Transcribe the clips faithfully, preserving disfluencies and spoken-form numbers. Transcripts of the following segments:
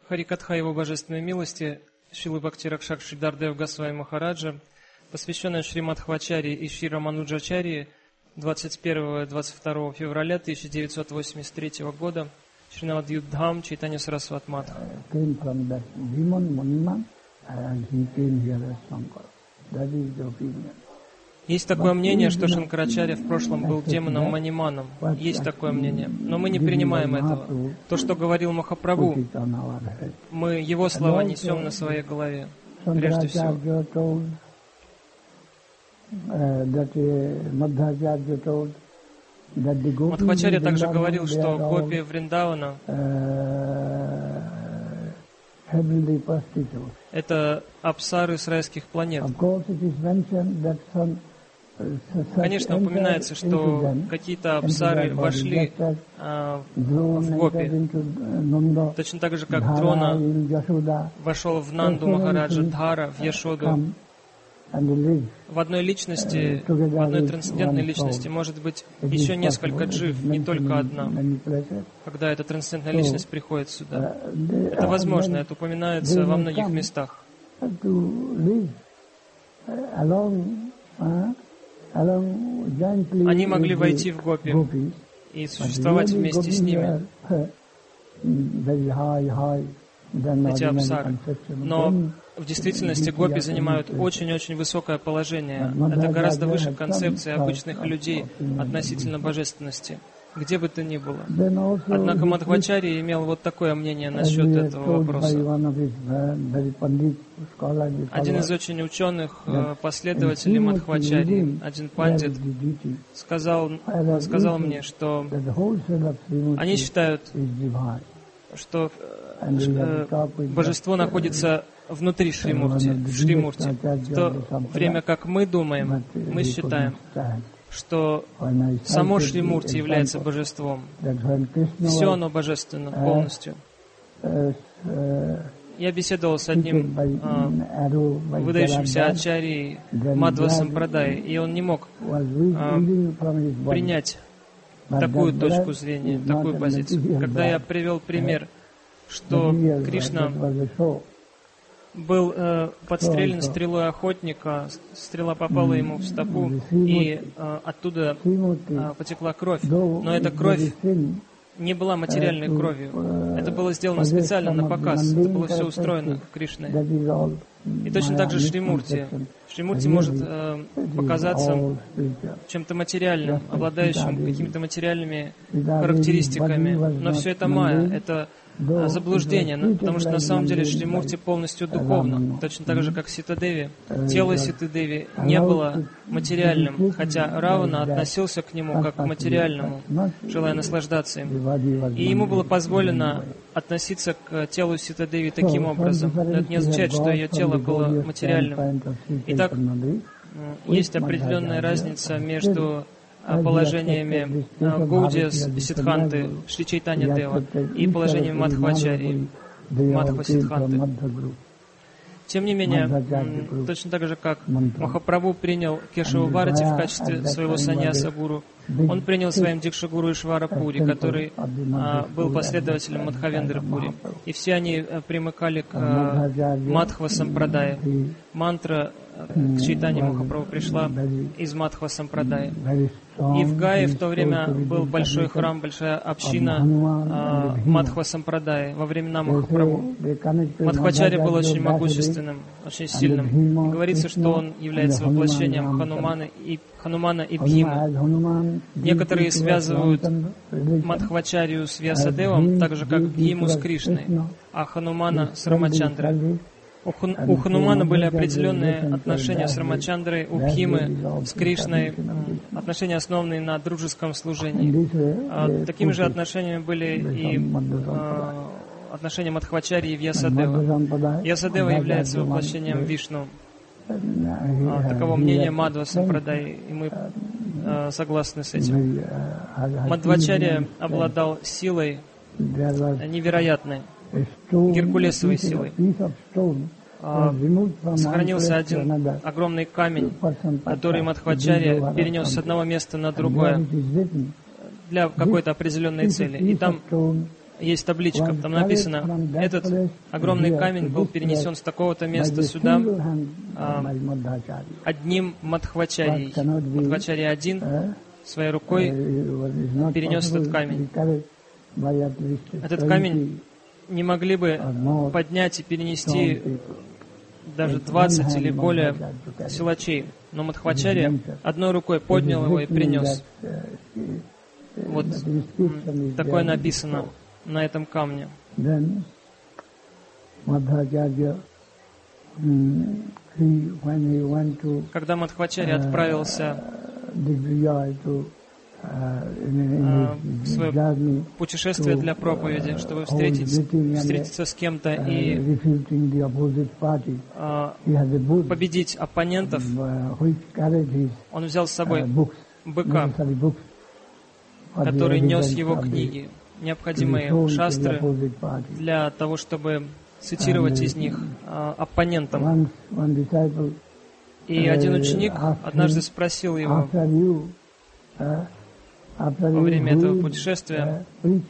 Харикатха Его Божественной Милости Шрилы Бхакти Ракшак Шридардев Госвами Махараджа, посвященная Шри Мадхвачарьи и Шри Рамануджачарьи двадцать первого и двадцать второго февраля тысяча девятьсот восемьдесят третьего года, Шринавад Юддхам, Чайтанья Сарасват Матха. Есть такое мнение, что Шанкарачарья в прошлом был демоном Маниманом. Есть такое мнение. Но мы не принимаем этого. То, что говорил Махапрабху, мы его слова несем на своей голове. Прежде всего. Мадхвачарья также говорил, что гопи Вриндавана это апсары с райских планет. Конечно, упоминается, что какие-то апсары вошли а, в гопи. Точно так же, как Дрона вошел в Нанду Махараджа, Дхара в Яшоду. В одной личности, в одной трансцендентной личности может быть еще несколько джив, не только одна. Когда эта трансцендентная личность приходит сюда. Это возможно, это упоминается во многих местах. Они могли войти в гопи и существовать вместе с ними, эти апсары. Но в действительности гопи занимают очень-очень высокое положение. Это гораздо выше концепции обычных людей относительно божественности, где бы то ни было. Однако Мадхвачарья имел вот такое мнение насчет этого вопроса. Один из очень ученых последователей Мадхвачарьи, один пандит, сказал, сказал мне, что они считают, что божество находится внутри Шримурти, в Шримурти, в то время как мы думаем, мы считаем, что само Шримурти является божеством. Все оно божественно полностью. Я беседовал с одним а, выдающимся ачарьей Мадхва Сампрадай, и он не мог а, принять такую точку зрения, такую позицию. Когда я привел пример, что Кришна был э, подстрелен стрелой охотника, стрела попала ему в стопу, и э, оттуда э, потекла кровь. Но эта кровь не была материальной кровью. Это было сделано специально на показ. Это было все устроено Кришной. И точно так же Шримурти. Шримурти может э, показаться чем-то материальным, обладающим какими-то материальными характеристиками. Но все это майя, это заблуждение, потому что на самом деле Шримурти полностью духовно, точно так же, как Сита-деви. Тело Ситы-деви не было материальным, хотя Равана относился к нему как к материальному, желая наслаждаться им. И ему было позволено относиться к телу Сита-деви таким образом. Но это не означает, что ее тело было материальным. Итак, есть определенная разница между положениями Гаудия Сиддханты, Шри Чайтанья Дева и положением Мадхвачарьи, Мадхва Сиддханты. Тем не менее, точно так же, как Махапрабху принял Кешава Бхарати в качестве своего саньяса-гуру, он принял своим дикшагуру Ишвара Пури, который а, был последователем Мадхавендры Пури. И все они а, примыкали к а, Мадхва Сампрадае. Мантра к Чайтанье Махапрабху пришла из Мадхва Сампрадая. И в Гае в то время был большой храм, большая община а, Мадхва Сампрадая во времена Махапрабху. Мадхвачарья был очень могущественным, очень сильным. И говорится, что он является воплощением Ханумана и, Ханумана и Бхимы. Некоторые связывают Мадхвачарью с Вьясадевом, так же как Бхиму с Кришной, а Ханумана с Рамачандрой. У, Хан, у Ханумана были определенные отношения с Рамачандрой, у Бхимы с Кришной, отношения, основанные на дружеском служении. А, такими же отношениями были и а, отношения Мадхвачарьи и Вьясадева. Вьясадева является воплощением Вишну. А, таково мнение Мадхва Сампрадай, и мы а, согласны с этим. Мадхвачарья обладал силой невероятной, геркулесовой силой. А, сохранился один огромный камень, который Мадхвачарья перенес с одного места на другое для какой-то определенной цели. И там есть табличка, там написано, этот огромный камень был перенесен с такого-то места сюда а, одним Мадхвачарьей. Мадхвачарья один своей рукой перенес этот камень. Этот камень не могли бы поднять и перенести даже двадцать или более силачей. Но Мадхвачарья одной рукой поднял его и принес. Вот такое написано на этом камне. Когда Мадхвачарья отправился в свое путешествие для проповеди, чтобы встретить, встретиться с кем-то и победить оппонентов, он взял с собой быка, который нес его книги, необходимые шастры для того, чтобы цитировать из них оппонентам. И один ученик однажды спросил его во время этого путешествия: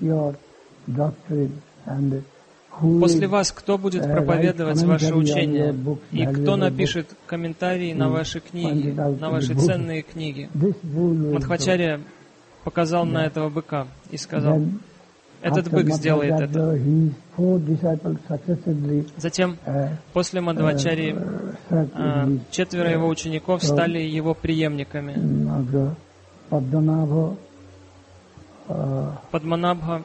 «После вас кто будет проповедовать ваше учение? И кто напишет комментарии на ваши книги, на ваши ценные книги?» Мадхвачарья показал на этого быка и сказал: «Этот бык сделает это». Затем, после Мадхвачарьи, четверо его учеников стали его преемниками. Падманабха,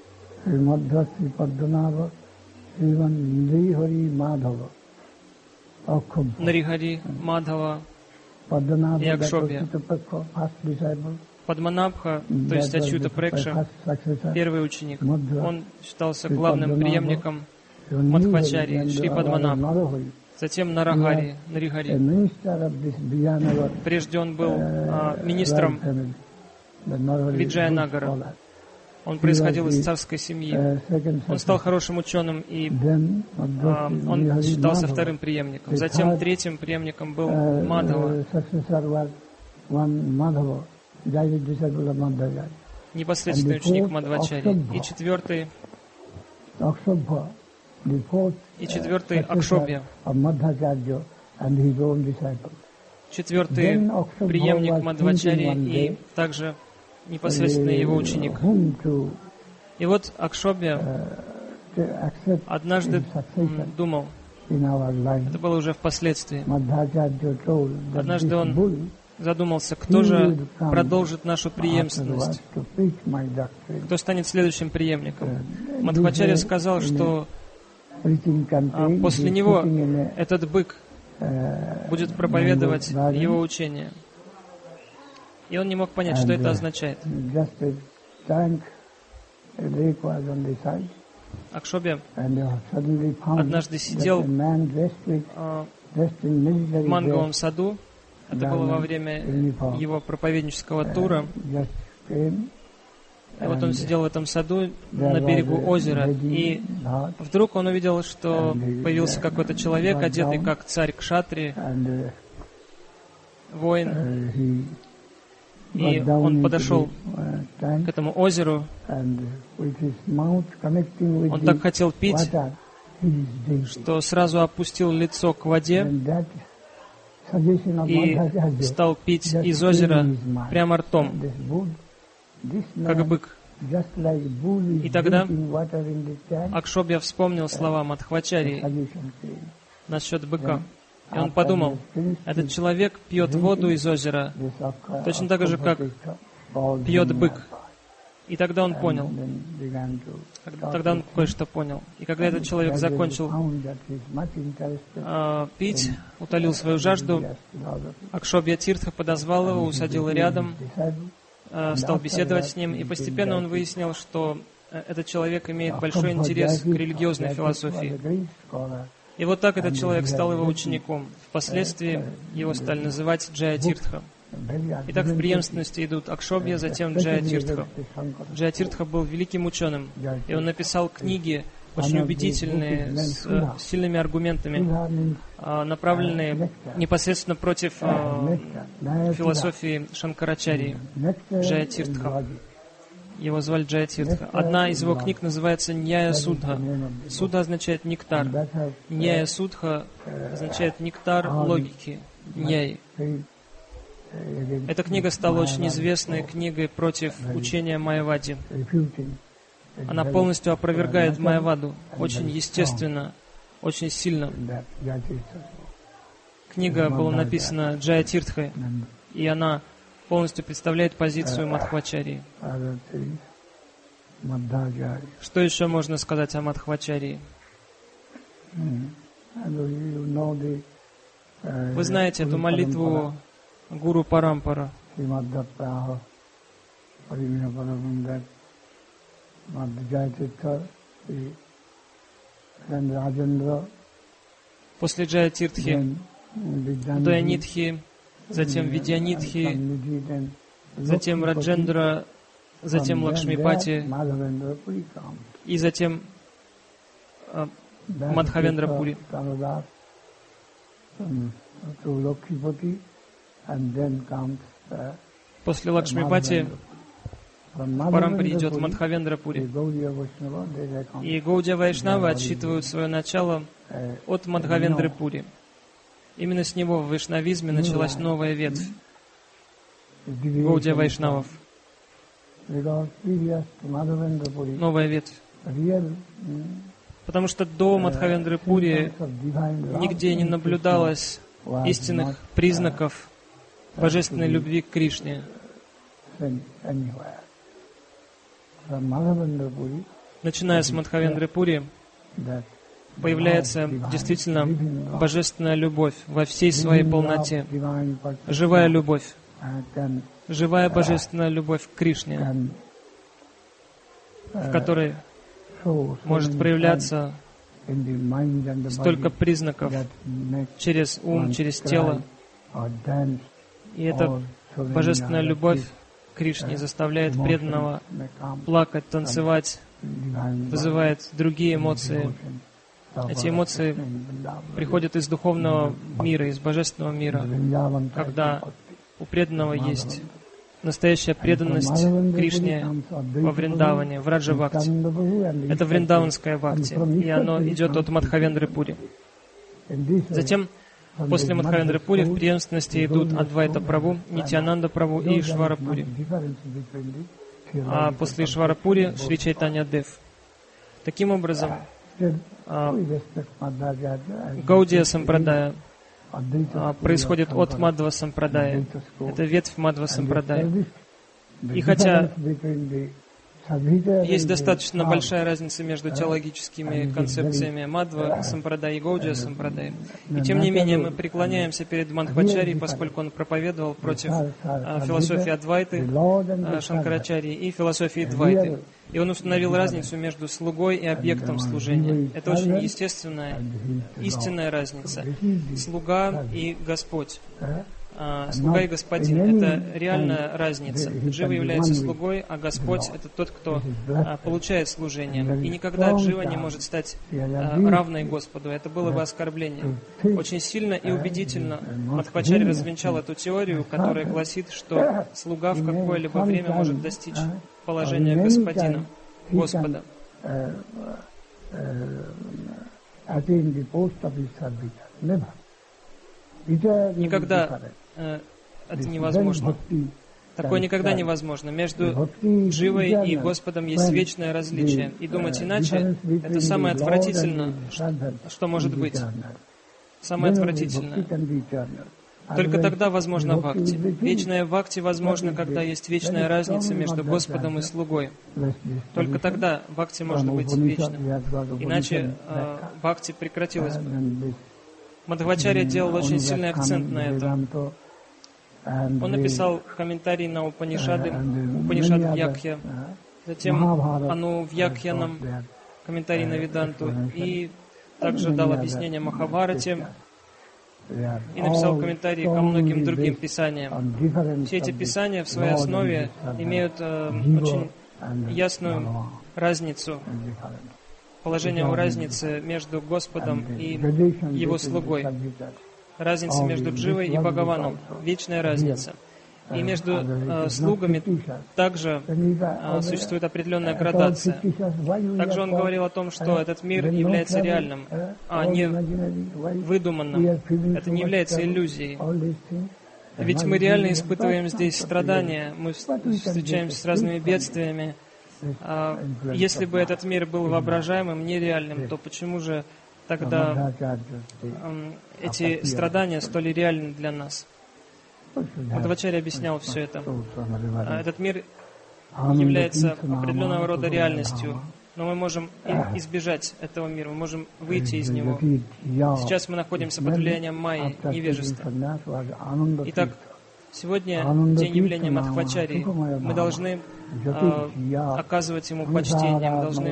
Нарихари, Мадхава и Акшобья. Падманабха, то есть Ачюта Прекша, первый ученик, он считался главным преемником Мадхвачарьи, Шри Падманабха. Затем Нарахари, Нарихари. Прежде он был а, министром Виджаянагара. Он происходил из царской семьи. Он стал хорошим ученым, и а, он считался вторым преемником. Затем третьим преемником был Мадхава, непосредственный ученик Мадхвачарьи. И четвертый, и четвертый Акшобья, четвертый преемник Мадхвачарьи и также непосредственно его ученик. И вот Акшобья однажды думал, это было уже впоследствии, однажды он задумался, кто же продолжит нашу преемственность, кто станет следующим преемником. Мадхвачарья сказал, что а после него этот бык будет проповедовать его учение. И он не мог понять, что это означает. Акшобья однажды сидел в манговом саду. Это было во время его проповеднического тура. И вот он сидел в этом саду на берегу озера, и вдруг он увидел, что появился какой-то человек, одетый как царь Кшатри, воин. И он подошел к этому озеру. Он так хотел пить, что сразу опустил лицо к воде и стал пить из озера прямо ртом, как бык. И тогда Акшобья вспомнил слова Мадхвачарьи насчет быка. И он подумал, этот человек пьет воду из озера, точно так же, как пьет бык. И тогда он понял. Тогда он кое-что понял. И когда этот человек закончил э, пить, утолил свою жажду, Акшобья Тиртха подозвал его, усадил рядом, э, стал беседовать с ним, и постепенно он выяснил, что этот человек имеет большой интерес к религиозной философии. И вот так этот человек стал его учеником. Впоследствии его стали называть Джая Тиртха. Итак, в преемственности идут Акшобья, затем Джая Тиртха. Джая Тиртха был великим ученым, и он написал книги, очень убедительные, с, с сильными аргументами, направленные непосредственно против философии Шанкарачарьи, Джая Тиртха. Его звали Джаятиртха. Одна из его книг называется Ньяя Судха. Судха означает нектар. Ньяя Судха означает нектар логики. Ньяи. Эта книга стала очень известной книгой против учения Майявади. Она полностью опровергает Майяваду, очень естественно, очень сильно. Книга была написана Джаятиртхой, и она полностью представляет позицию Мадхвачарьи. Что еще можно сказать о Мадхвачарьи? Вы знаете эту молитву Гуру Парампара. После Джаятиртхи, Дайанитхи, затем Видьянитхи, затем Раджендра, затем Лакшмипати, и затем э, Мадхавендрапури. После Лакшмипати в Парампаре идет Мадхавендрапури. И Гаудия Вайшнавы отсчитывают свое начало от Мадхавендрапури. Именно с него в вайшнавизме началась новая ветвь Гаудия Вайшнавов. Новая ветвь. Потому что до Мадхавендрапури нигде не наблюдалось истинных признаков божественной любви к Кришне. Начиная с Мадхавендрапури появляется действительно божественная любовь во всей своей полноте. Живая любовь. Живая божественная любовь к Кришне, в которой может проявляться столько признаков через ум, через тело. И эта божественная любовь к Кришне заставляет преданного плакать, танцевать, вызывает другие эмоции. Эти эмоции приходят из духовного мира, из божественного мира, когда у преданного есть настоящая преданность Кришне во Вриндаване, в Раджа-бхакти. Это вриндаванская бхакти, и оно идет от Мадхавендрапури. Затем, после Мадхавендрапури в преемственности идут Адвайта Прабху, Нитьянанда Прабху и Ишвара-пури. А после Ишвара-пури Шри Чайтанья Дев. Таким образом, Гаудия Сампрадая происходит от Мадхва Сампрадая. Это ветвь Мадхва Сампрадая. И хотя есть достаточно большая разница между теологическими концепциями Мадхва Сампрадая и Гаудия Сампрадая, и тем не менее мы преклоняемся перед Мадхвачарьей, поскольку он проповедовал против а, философии Адвайты, а, Шанкарачарьи и философии Двайты. И он установил разницу между слугой и объектом служения. Это очень естественная, истинная разница. Слуга и Господь. А, слуга и господин — это реальная разница. Джива является слугой, а Господь — это тот, кто а, получает служение. И никогда Джива не может стать а, равной Господу. Это было бы оскорбление. Очень сильно и убедительно Мадхвачарья развенчал эту теорию, которая гласит, что слуга в какое-либо время может достичь положения господина, Господа. Никогда э, это невозможно. Такое никогда невозможно. Между Дживой и Господом есть вечное различие. И думать иначе — это самое отвратительное, что может быть. Самое отвратительное. Только тогда возможно бхакти. Вечная бхакти возможна, когда есть вечная разница между Господом и слугой. Только тогда бхакти может быть вечным. Иначе э, бхакти прекратилась бы. Мадхвачарья делал очень сильный акцент на этом. Он написал комментарий на Упанишады, Упанишад Вьякхья, затем Ану Вьякхьянам, комментарий на Веданту, и также дал объяснение Махабхарате, и написал комментарии ко многим другим писаниям. Все эти писания в своей основе имеют э, очень ясную разницу, положение о разнице между Господом и Его слугой. Разница между Дживой и Бхагаваном. Вечная разница. И между э, слугами также э, существует определенная градация. Также он говорил о том, что этот мир является реальным, а не выдуманным. Это не является иллюзией. Ведь мы реально испытываем здесь страдания, мы встречаемся с разными бедствиями. А если бы этот мир был воображаемым, нереальным, то почему же тогда э, эти страдания столь реальны для нас? Мадхвачарья объяснял все это. Этот мир является определенного рода реальностью, но мы можем избежать этого мира, мы можем выйти из него. Сейчас мы находимся под влиянием майи, невежества. Итак, сегодня день явления Мадхвачарьи. Мы должны э, оказывать ему почтение, мы должны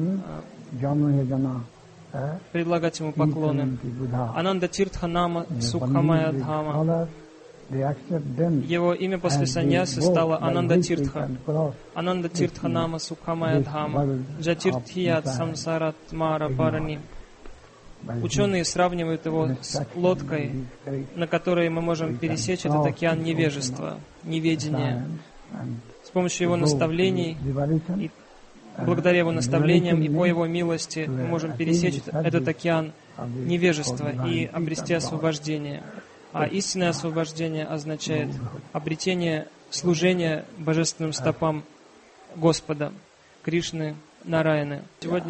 э, предлагать ему поклоны. Ананда Тиртха Нама Сукхамая Дхама. Его имя после саньясы стало Ананда Тиртха. Ананда Тиртха Нама Сукхамая Дхама. Джатиртхият Самсарат Мара Парани. Ученые сравнивают его с лодкой, на которой мы можем пересечь этот океан невежества, неведения. С помощью его наставлений, и благодаря его наставлениям и по его милости мы можем пересечь этот океан невежества и обрести освобождение. А истинное освобождение означает обретение служения божественным стопам Господа, Кришны, Нараяны. Сегодня